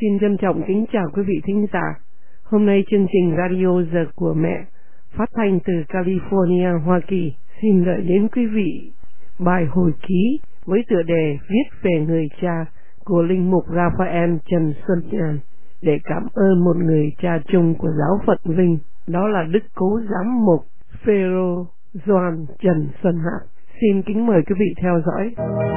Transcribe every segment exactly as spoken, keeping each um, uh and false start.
xin trân trọng kính chào quý vị thính giả. Hôm nay chương trình Radio Giờ của Mẹ phát thanh từ California, Hoa Kỳ xin gửi đến quý vị bài hồi ký với tựa đề Viết về người cha của linh mục Raphael Trần Xuân Nhàn để cảm ơn một người cha chung của giáo phận Vinh, đó là Đức Cố Giám mục Phêrô Doan Trần Xuân Hạp. Xin kính mời quý vị theo dõi.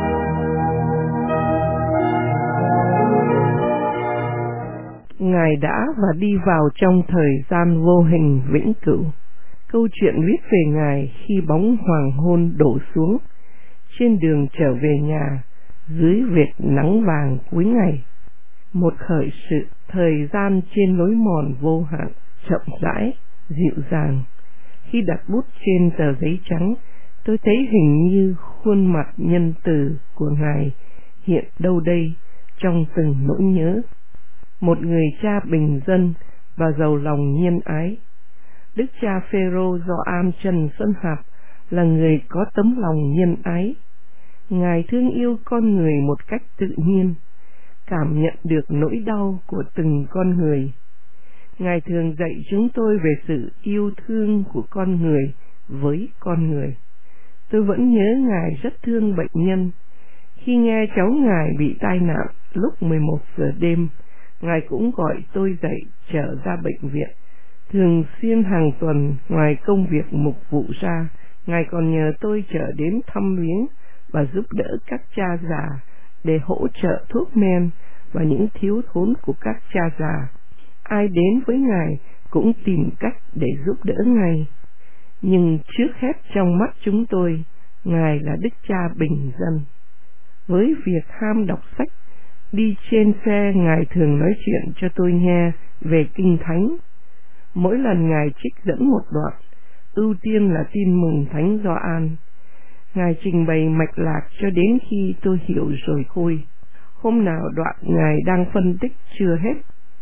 Ngài đã và đi vào trong thời gian vô hình vĩnh cửu. Câu chuyện viết về Ngài khi bóng hoàng hôn đổ xuống, trên đường trở về nhà, dưới vệt nắng vàng cuối ngày. Một khởi sự thời gian trên lối mòn vô hạn, chậm rãi, dịu dàng. Khi đặt bút trên tờ giấy trắng, tôi thấy hình như khuôn mặt nhân từ của Ngài hiện đâu đây trong từng nỗi nhớ. Một người cha bình dân và giàu lòng nhân ái. Đức cha Phêrô Doan Trần Xuân Hạp là người có tấm lòng nhân ái. Ngài thương yêu con người một cách tự nhiên, cảm nhận được nỗi đau của từng con người. Ngài thường dạy chúng tôi về sự yêu thương của con người với con người. Tôi vẫn nhớ Ngài rất thương bệnh nhân. Khi nghe cháu Ngài bị tai nạn lúc mười một giờ đêm, Ngài cũng gọi tôi dậy trở ra bệnh viện. Thường xuyên hàng tuần, ngoài công việc mục vụ ra, Ngài còn nhờ tôi trở đến thăm viếng và giúp đỡ các cha già để hỗ trợ thuốc men và những thiếu thốn của các cha già. Ai đến với Ngài cũng tìm cách để giúp đỡ Ngài. Nhưng trước hết trong mắt chúng tôi, Ngài là Đức cha bình dân. Với việc ham đọc sách, đi trên xe Ngài thường nói chuyện cho tôi nghe về Kinh Thánh. Mỗi lần Ngài trích dẫn một đoạn, ưu tiên là tin mừng Thánh Gioan. Ngài trình bày mạch lạc cho đến khi tôi hiểu rồi thôi. Hôm nào đoạn Ngài đang phân tích chưa hết,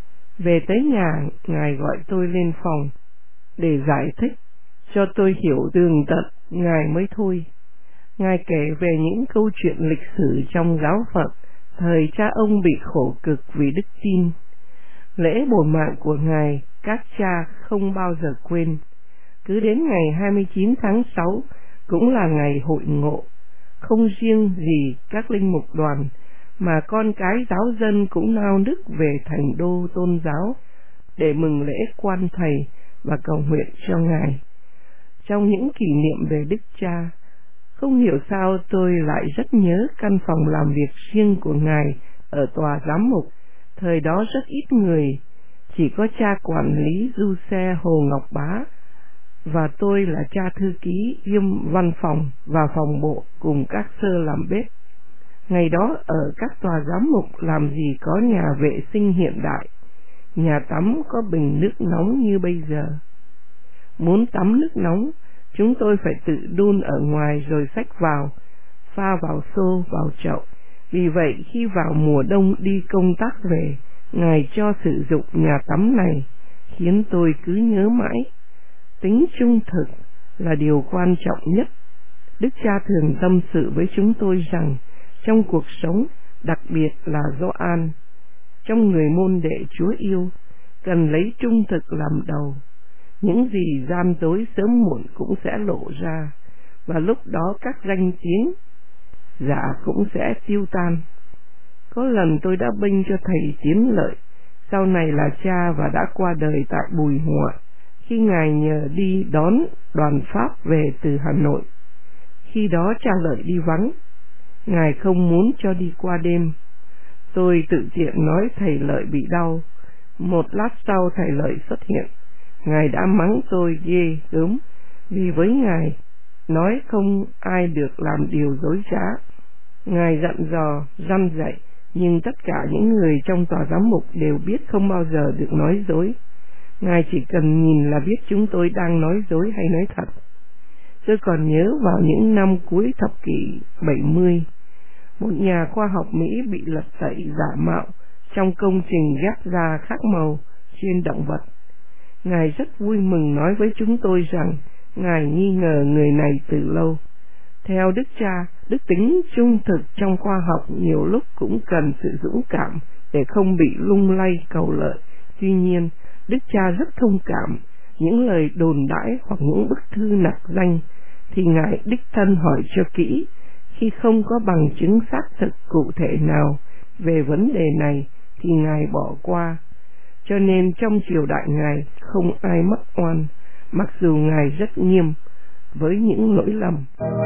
về tới nhà Ngài gọi tôi lên phòng để giải thích cho tôi hiểu tường tận Ngài mới thôi. Ngài kể về những câu chuyện lịch sử trong giáo phận thời cha ông bị khổ cực vì đức tin. Lễ bồi mạng của Ngài các cha không bao giờ quên. Cứ đến ngày hai mươi chín tháng sáu cũng là ngày hội ngộ. Không riêng gì các linh mục đoàn, mà con cái giáo dân cũng nao nức về thành đô tôn giáo để mừng lễ quan thầy và cầu nguyện cho Ngài. Trong những kỷ niệm về Đức Cha, không hiểu sao tôi lại rất nhớ căn phòng làm việc riêng của Ngài ở tòa giám mục. Thời đó rất ít người, chỉ có cha quản lý du xe Hồ Ngọc Bá và tôi là cha thư ký kiêm văn phòng và phòng bộ cùng các sơ làm bếp. Ngày đó ở các tòa giám mục làm gì có nhà vệ sinh hiện đại, nhà tắm có bình nước nóng như bây giờ. Muốn tắm nước nóng, chúng tôi phải tự đun ở ngoài rồi xách vào, pha vào xô, vào chậu. Vì vậy khi vào mùa đông đi công tác về, Ngài cho sử dụng nhà tắm này, khiến tôi cứ nhớ mãi. Tính trung thực là điều quan trọng nhất. Đức cha thường tâm sự với chúng tôi rằng trong cuộc sống, đặc biệt là Gioan, trong người môn đệ Chúa yêu, cần lấy trung thực làm đầu. Những gì gian dối sớm muộn cũng sẽ lộ ra, và lúc đó các danh tiếng giả cũng sẽ tiêu tan. Có lần tôi đã bênh cho thầy Tiến Lợi, sau này là cha và đã qua đời tại Bùi Họa, khi Ngài nhờ đi đón đoàn Pháp về từ Hà Nội. Khi đó cha Lợi đi vắng, Ngài không muốn cho đi qua đêm. Tôi tự tiện nói thầy Lợi bị đau. Một lát sau thầy Lợi xuất hiện. Ngài đã mắng tôi ghê gớm, vì với Ngài nói không ai được làm điều dối trá. Ngài dặn dò, răn dạy, nhưng tất cả những người trong tòa giám mục đều biết không bao giờ được nói dối. Ngài chỉ cần nhìn là biết chúng tôi đang nói dối hay nói thật. Tôi còn nhớ vào những năm cuối thập kỷ bảy mươi, một nhà khoa học Mỹ bị lật tẩy giả mạo trong công trình ghép da khác màu trên động vật. Ngài rất vui mừng nói với chúng tôi rằng Ngài nghi ngờ người này từ lâu. Theo Đức Cha, đức tính trung thực trong khoa học nhiều lúc cũng cần sự dũng cảm để không bị lung lay cầu lợi. Tuy nhiên, Đức Cha rất thông cảm những lời đồn đãi hoặc những bức thư nặc danh, thì Ngài đích thân hỏi cho kỹ. Khi không có bằng chứng xác thực cụ thể nào về vấn đề này thì Ngài bỏ qua. Cho nên trong triều đại Ngài không ai mắc oan, mặc dù Ngài rất nghiêm với những lỗi lầm.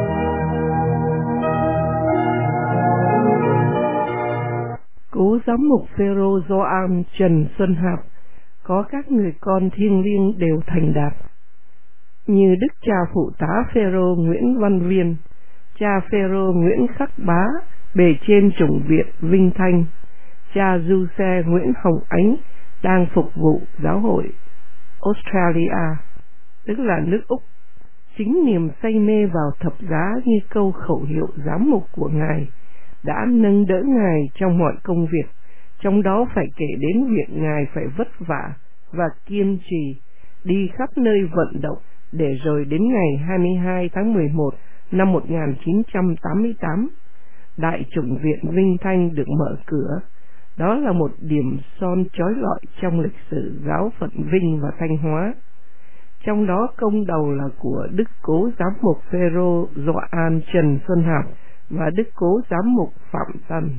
Cố giám mục Phêrô Gioan Trần Xuân Hạp có các người con thiêng liêng đều thành đạt, như Đức Cha Phụ tá Phêrô Nguyễn Văn Viên, Cha Phêrô Nguyễn Khắc Bá, bề trên chủng viện Vinh Thanh, Cha Du Xe Nguyễn Hồng Ánh đang phục vụ giáo hội Australia, tức là nước Úc. Chính niềm say mê vào thập giá như câu khẩu hiệu giám mục của Ngài đã nâng đỡ Ngài trong mọi công việc, trong đó phải kể đến việc Ngài phải vất vả và kiên trì đi khắp nơi vận động, để rồi đến ngày hai mươi hai tháng mười một năm một nghìn chín trăm tám mươi tám, Đại chủng viện Vinh Thanh được mở cửa. Đó là một điểm son chói lọi trong lịch sử giáo phận Vinh và Thanh Hóa. Trong đó công đầu là của Đức Cố Giám mục Phêrô Gioan Trần Xuân Hạp và Đức Cố Giám mục Phạm Tân.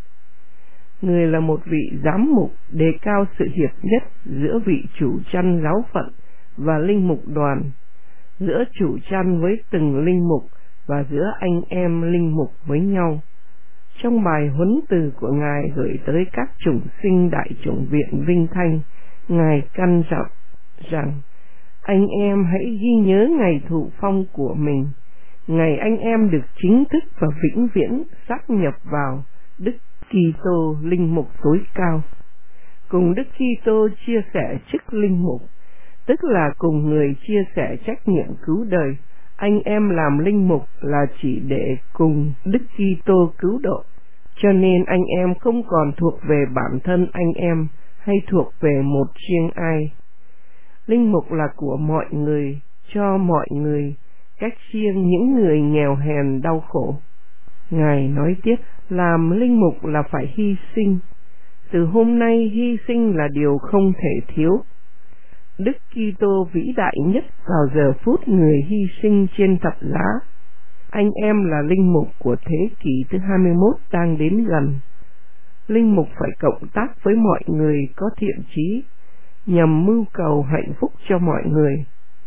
Người là một vị giám mục đề cao sự hiệp nhất giữa vị chủ chăn giáo phận và linh mục đoàn, giữa chủ chăn với từng linh mục và giữa anh em linh mục với nhau. Trong bài huấn từ của Ngài gửi tới các chủng sinh Đại chủng viện Vinh Thanh, Ngài căn dặn rằng: anh em hãy ghi nhớ ngày thụ phong của mình, ngày anh em được chính thức và vĩnh viễn sáp nhập vào Đức Kitô linh mục tối cao, cùng Đức Kitô chia sẻ chức linh mục, tức là cùng người chia sẻ trách nhiệm cứu đời. Anh em làm linh mục là chỉ để cùng Đức Kitô cứu độ, cho nên anh em không còn thuộc về bản thân anh em hay thuộc về một riêng ai. Linh mục là của mọi người, cho mọi người, cách riêng những người nghèo hèn đau khổ. Ngài nói tiếp, làm linh mục là phải hy sinh. Từ hôm nay hy sinh là điều không thể thiếu. Đức Kitô vĩ đại nhất vào giờ phút người hy sinh trên thập giá. Anh em là linh mục của thế kỷ thứ hai mươi mốt đang đến gần. Linh mục phải cộng tác với mọi người có thiện chí, nhằm mưu cầu hạnh phúc cho mọi người.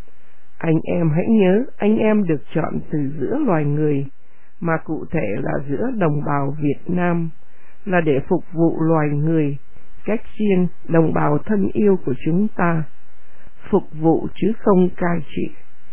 Anh em hãy nhớ, anh em được chọn từ giữa loài người, mà cụ thể là giữa đồng bào Việt Nam, là để phục vụ loài người, cách riêng đồng bào thân yêu của chúng ta, phục vụ chứ không cai trị.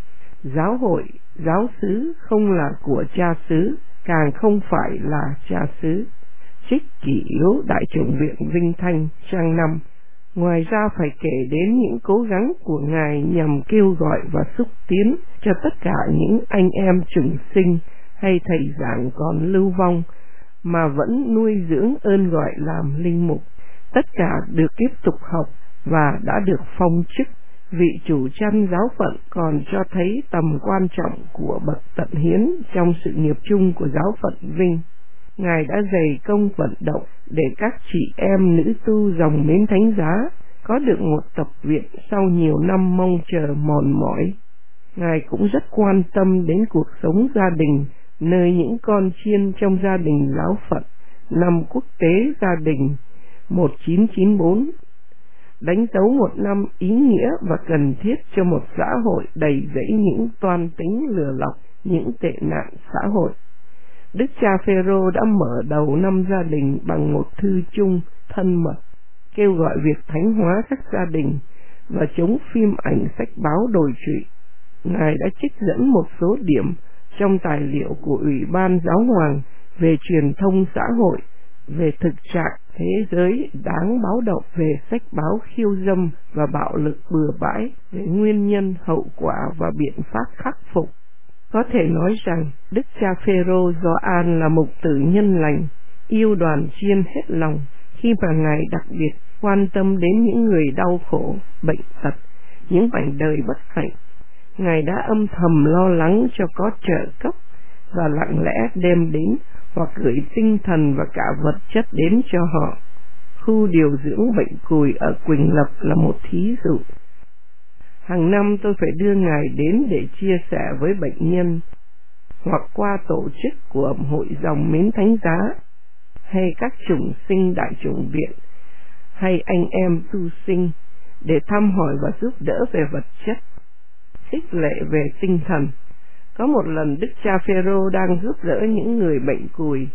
Giáo hội, giáo xứ không là của cha xứ, càng không phải là cha xứ. Trích kỷ yếu Đại chủng viện Vinh Thanh trang năm. Ngoài ra phải kể đến những cố gắng của Ngài nhằm kêu gọi và xúc tiến cho tất cả những anh em chủng sinh hay thầy giảng còn lưu vong mà vẫn nuôi dưỡng ơn gọi làm linh mục. Tất cả được tiếp tục học và đã được phong chức. Vị chủ chăn giáo phận còn cho thấy tầm quan trọng của bậc tận hiến trong sự nghiệp chung của giáo phận Vinh. Ngài đã dày công vận động để các chị em nữ tu dòng Mến Thánh Giá có được một tập viện sau nhiều năm mong chờ mòn mỏi. Ngài cũng rất quan tâm đến cuộc sống gia đình, nơi những con chiên trong gia đình giáo phận năm quốc tế gia đình một nghìn chín trăm chín mươi tư, đánh dấu một năm ý nghĩa và cần thiết cho một xã hội đầy rẫy những toan tính lừa lọc, những tệ nạn xã hội. Đức cha Phêrô đã mở đầu năm gia đình bằng một thư chung thân mật, kêu gọi việc thánh hóa các gia đình và chống phim ảnh sách báo đồi trụy. Ngài đã trích dẫn một số điểm trong tài liệu của Ủy ban Giáo hoàng về truyền thông xã hội, về thực trạng thế giới đáng báo động, về sách báo khiêu dâm và bạo lực bừa bãi, về nguyên nhân, hậu quả và biện pháp khắc phục. Có thể nói rằng Đức cha Phêrô Gioan là mục tử nhân lành, yêu đoàn chiên hết lòng, khi mà Ngài đặc biệt quan tâm đến những người đau khổ, bệnh tật, những mảnh đời bất hạnh. Ngài đã âm thầm lo lắng cho có trợ cấp và lặng lẽ đem đến hoặc gửi tinh thần và cả vật chất đến cho họ. Khu điều dưỡng bệnh cùi ở Quỳnh Lập là một thí dụ. Hàng năm tôi phải đưa Ngài đến để chia sẻ với bệnh nhân, hoặc qua tổ chức của hội dòng Mến Thánh Giá, hay các chủng sinh đại chủng viện, hay anh em tu sinh, để thăm hỏi và giúp đỡ về vật chất, khích lệ về tinh thần. Có một lần Đức cha Phêrô đang giúp đỡ những người bệnh cùi,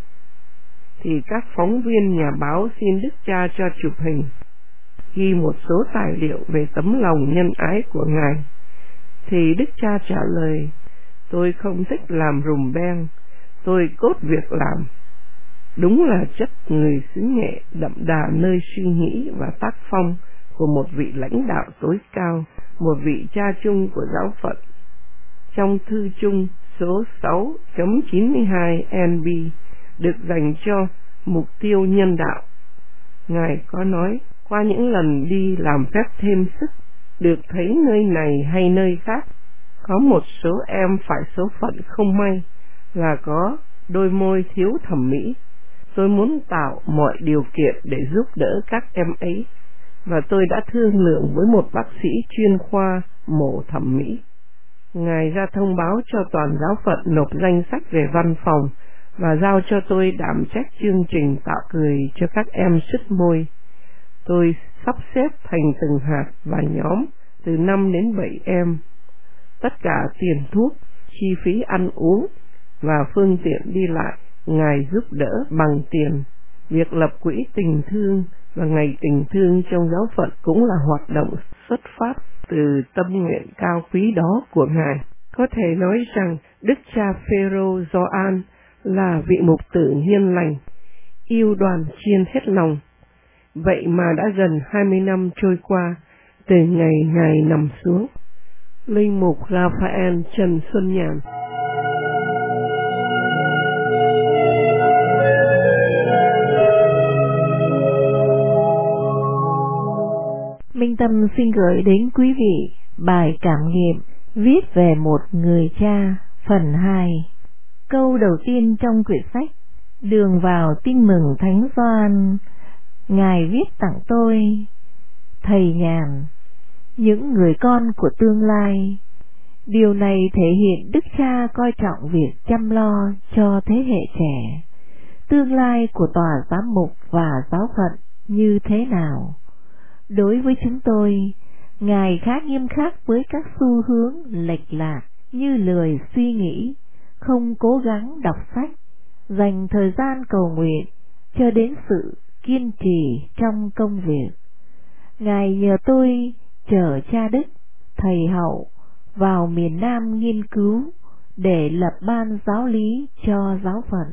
thì các phóng viên nhà báo xin Đức cha cho chụp hình, ghi một số tài liệu về tấm lòng nhân ái của Ngài. Thì Đức cha trả lời: tôi không thích làm rùm beng, tôi cốt việc làm. Đúng là chất người xứ Nghệ đậm đà nơi suy nghĩ và tác phong của một vị lãnh đạo tối cao, một vị cha chung của giáo phận. Trong thư chung số sáu chấm chín mươi hai N B được dành cho mục tiêu nhân đạo, Ngài có nói: qua những lần đi làm phép thêm sức, được thấy nơi này hay nơi khác, có một số em phải số phận không may là có đôi môi thiếu thẩm mỹ. Tôi muốn tạo mọi điều kiện để giúp đỡ các em ấy, và tôi đã thương lượng với một bác sĩ chuyên khoa mổ thẩm mỹ. Ngài ra thông báo cho toàn giáo phận nộp danh sách về văn phòng và giao cho tôi đảm trách chương trình tạo cười cho các em sứt môi. Tôi sắp xếp thành từng hạt và nhóm từ năm đến bảy em. Tất cả tiền thuốc, chi phí ăn uống và phương tiện đi lại, Ngài giúp đỡ bằng tiền. Việc lập quỹ tình thương và ngày tình thương trong giáo phận cũng là hoạt động xuất phát từ tâm nguyện cao quý đó của Ngài. Có thể nói rằng Đức cha Phêrô Gioan là vị mục tử hiền lành, yêu đoàn chiên hết lòng. Vậy mà đã gần hai mươi năm trôi qua từ ngày Ngài nằm xuống. Linh mục Raphael Trần Xuân Nhàn. Minh Tâm xin gửi đến quý vị bài cảm nghiệm viết về một người cha phần hai. Câu đầu tiên trong quyển sách Đường vào tin mừng Thánh Gioan, Ngài viết tặng tôi: Thầy Nhàn, những người con của tương lai. Điều này thể hiện Đức Cha coi trọng việc chăm lo cho thế hệ trẻ. Tương lai của tòa giám mục và giáo phận như thế nào? Đối với chúng tôi, Ngài khá nghiêm khắc với các xu hướng lệch lạc như lười suy nghĩ, không cố gắng đọc sách, dành thời gian cầu nguyện, cho đến sự kiên trì trong công việc. Ngài nhờ tôi chở cha Đức, thầy Hậu vào miền Nam nghiên cứu để lập ban giáo lý cho giáo phận,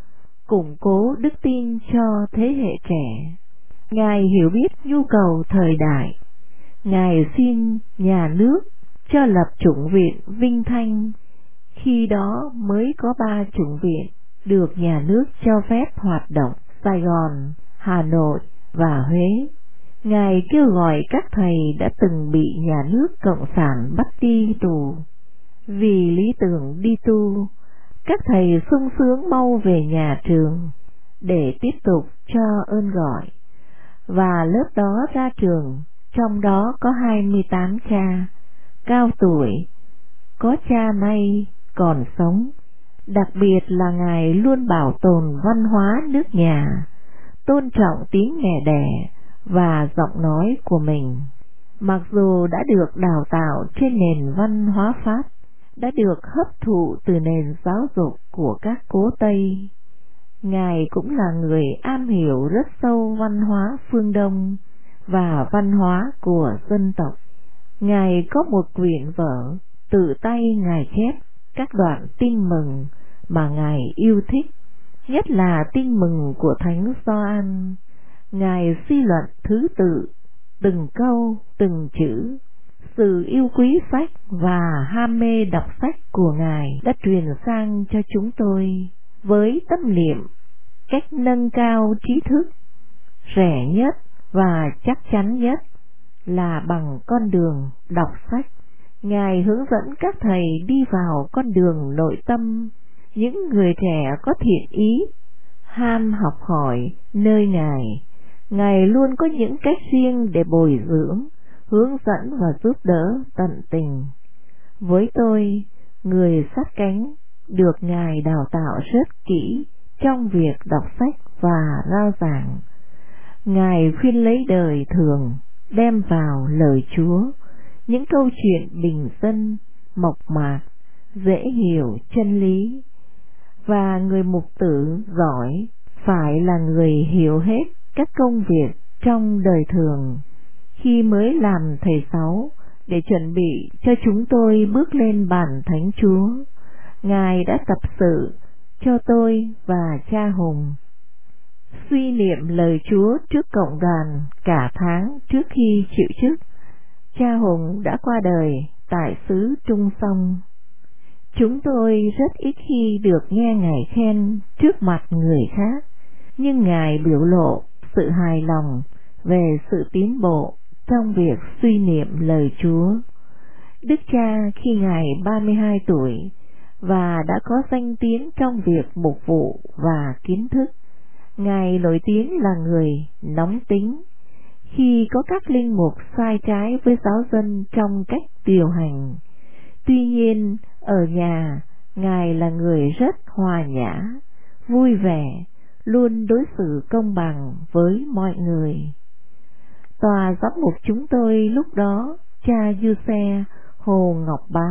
củng cố đức tin cho thế hệ trẻ. Ngài hiểu biết nhu cầu thời đại. Ngài xin nhà nước cho lập chủng viện Vinh Thanh. Khi đó mới có ba chủng viện được nhà nước cho phép hoạt động: Sài Gòn, Hà Nội và Huế. Ngài kêu gọi các thầy đã từng bị nhà nước Cộng sản bắt đi tù. Vì lý tưởng đi tu, các thầy sung sướng mau về nhà trường để tiếp tục cho ơn gọi. Và lớp đó ra trường, trong đó có hai mươi tám cha, cao tuổi, có cha nay còn sống. Đặc biệt là Ngài luôn bảo tồn văn hóa nước nhà, tôn trọng tiếng mẹ đẻ và giọng nói của mình. Mặc dù đã được đào tạo trên nền văn hóa Pháp, đã được hấp thụ từ nền giáo dục của các cố Tây, Ngài cũng là người am hiểu rất sâu văn hóa phương Đông và văn hóa của dân tộc. Ngài có một quyển vở tự tay Ngài chép các đoạn tin mừng mà Ngài yêu thích, nhất là tin mừng của Thánh Gioan. Ngài suy luận thứ tự, từng câu, từng chữ. Sự yêu quý sách và ham mê đọc sách của Ngài đã truyền sang cho chúng tôi với tâm niệm cách nâng cao trí thức. Rẻ nhất và chắc chắn nhất là bằng con đường đọc sách. Ngài hướng dẫn các thầy đi vào con đường nội tâm, những người trẻ có thiện ý, ham học hỏi nơi Ngài. Ngài luôn có những cách riêng để bồi dưỡng, hướng dẫn và giúp đỡ tận tình. Với tôi, người sát cánh, được Ngài đào tạo rất kỹ trong việc đọc sách và rao giảng. Ngài khuyên lấy đời thường, đem vào lời Chúa, những câu chuyện bình dân, mộc mạc, dễ hiểu chân lý. Và người mục tử giỏi phải là người hiểu hết các công việc trong đời thường. Khi mới làm thầy sáu để chuẩn bị cho chúng tôi bước lên bàn thánh Chúa, Ngài đã tập sự cho tôi và cha Hùng suy niệm lời Chúa trước cộng đoàn cả tháng trước khi chịu chức. Cha Hùng đã qua đời tại xứ Trung Sông. Chúng tôi rất ít khi được nghe Ngài khen trước mặt người khác, nhưng Ngài biểu lộ sự hài lòng về sự tiến bộ trong việc suy niệm lời Chúa. Đức cha khi Ngài ba mươi hai tuổi và đã có danh tiếng trong việc mục vụ và kiến thức, Ngài nổi tiếng là người nóng tính. Khi có các linh mục sai trái với giáo dân trong cách điều hành, tuy nhiên ở nhà Ngài là người rất hòa nhã, vui vẻ, luôn đối xử công bằng với mọi người. Tòa giám mục chúng tôi lúc đó, cha Giuse Hồ Ngọc Bá,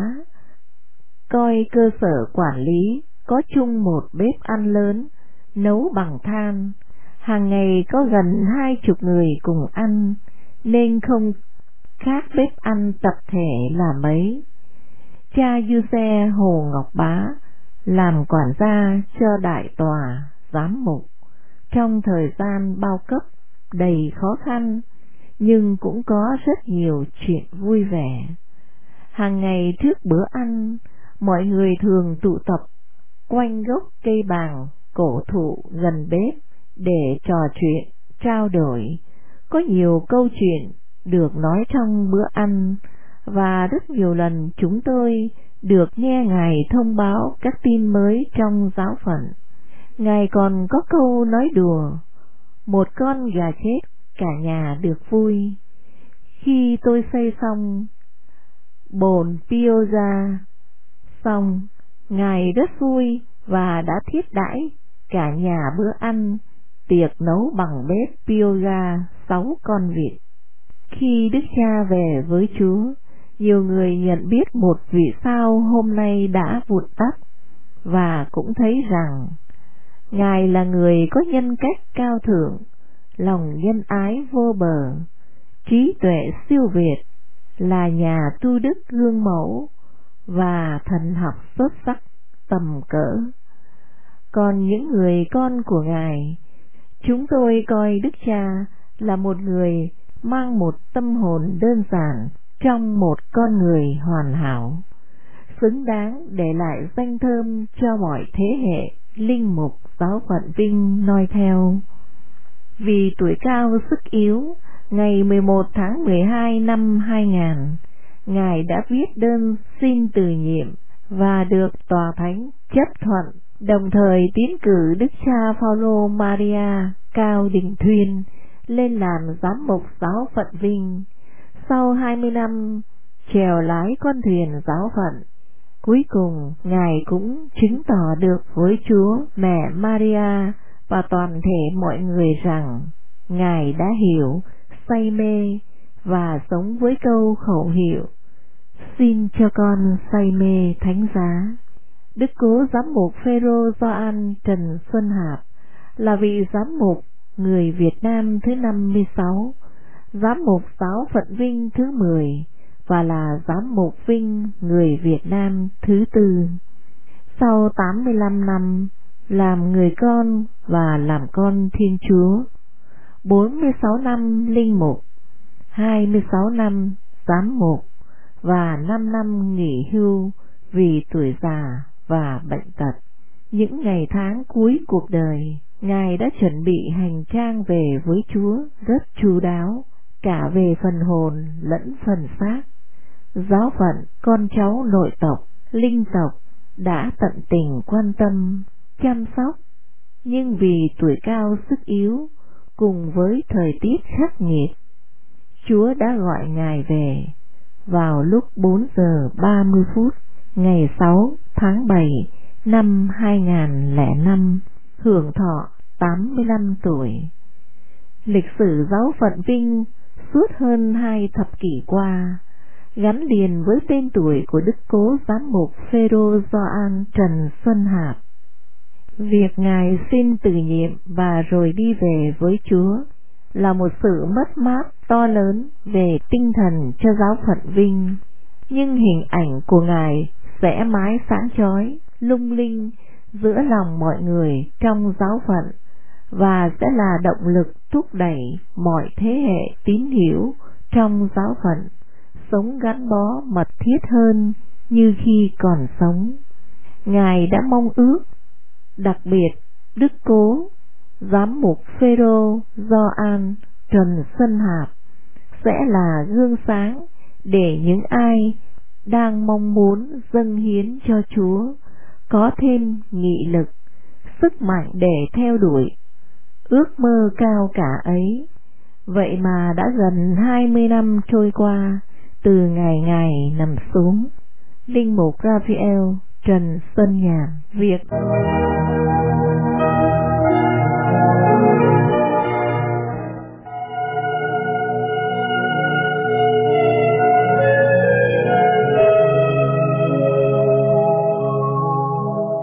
coi cơ sở quản lý có chung một bếp ăn lớn, nấu bằng than, hàng ngày có gần hai chục người cùng ăn, nên không khác bếp ăn tập thể là mấy. Cha Giuse Hồ Ngọc Bá làm quản gia cho đại tòa giám mục trong thời gian bao cấp đầy khó khăn, nhưng cũng có rất nhiều chuyện vui vẻ. Hàng ngày trước bữa ăn, mọi người thường tụ tập quanh gốc cây bàng cổ thụ gần bếp để trò chuyện, trao đổi. Có nhiều câu chuyện được nói trong bữa ăn, và rất nhiều lần chúng tôi được nghe Ngài thông báo các tin mới trong giáo phận. Ngài còn có câu nói đùa: một con gà chết, cả nhà được vui. Khi tôi xây xong bồn Pioza xong, Ngài rất vui và đã thiết đãi cả nhà bữa ăn, tiệc nấu bằng bếp Pioza sáu con vịt. Khi Đức Cha về với Chúa, nhiều người nhận biết một vì sao hôm nay đã vụt tắt, và cũng thấy rằng Ngài là người có nhân cách cao thượng, lòng nhân ái vô bờ, trí tuệ siêu việt, là nhà tu đức gương mẫu và thần học xuất sắc tầm cỡ. Còn những người con của Ngài, chúng tôi coi Đức Cha là một người mang một tâm hồn đơn giản trong một con người hoàn hảo, xứng đáng để lại danh thơm cho mọi thế hệ linh mục giáo phận Vinh noi theo. Vì tuổi cao sức yếu, ngày mười một tháng mười hai năm hai nghìn, Ngài đã viết đơn xin từ nhiệm và được Tòa Thánh chấp thuận, đồng thời tiến cử Đức cha Phaolô Maria Cao Đình Thuyên lên làm giám mục giáo phận Vinh. Sau hai mươi năm chèo lái con thuyền giáo phận, cuối cùng Ngài cũng chứng tỏ được với Chúa Mẹ Maria và toàn thể mọi người rằng Ngài đã hiểu, say mê và sống với câu khẩu hiệu: xin cho con say mê thánh giá. Đức Cố Giám mục Phêrô Gioan Trần Xuân Hạp là vị giám mục người Việt Nam thứ năm mươi sáu, giám mục giáo phận Vinh thứ mười và là giám mục Vinh người Việt Nam thứ tư. Sau tám mươi lăm năm làm người con và làm con Thiên Chúa, bốn mươi sáu năm linh mục, hai mươi sáu năm giám mục và năm năm nghỉ hưu vì tuổi già và bệnh tật, những ngày tháng cuối cuộc đời, Ngài đã chuẩn bị hành trang về với Chúa rất chu đáo, cả về phần hồn lẫn phần xác. Giáo phận, con cháu nội tộc, linh tộc đã tận tình quan tâm, chăm sóc, nhưng vì tuổi cao sức yếu, cùng với thời tiết khắc nghiệt. Chúa đã gọi Ngài về vào lúc bốn giờ ba mươi phút ngày sáu tháng bảy năm hai nghìn lẻ năm, hưởng thọ tám mươi lăm tuổi. Lịch sử giáo phận Vinh suốt hơn hai thập kỷ qua gắn liền với tên tuổi của Đức Cố Giám mục Phêrô Gioan Trần Xuân Hạp. Việc Ngài xin từ nhiệm và rồi đi về với Chúa là một sự mất mát to lớn về tinh thần cho giáo phận Vinh, nhưng hình ảnh của Ngài sẽ mãi sáng chói, lung linh giữa lòng mọi người trong giáo phận và sẽ là động lực thúc đẩy mọi thế hệ tín hữu trong giáo phận sống gắn bó mật thiết hơn như khi còn sống. Ngài đã mong ước, đặc biệt Đức Cố Giám mục Phêrô Gioan Trần Xuân Hạp sẽ là gương sáng để những ai đang mong muốn dâng hiến cho Chúa có thêm nghị lực, sức mạnh để theo đuổi ước mơ cao cả ấy. Vậy mà đã gần hai mươi năm trôi qua từ ngày Ngài nằm xuống. Linh mục Raphael Trần Xuân Nhàn viết.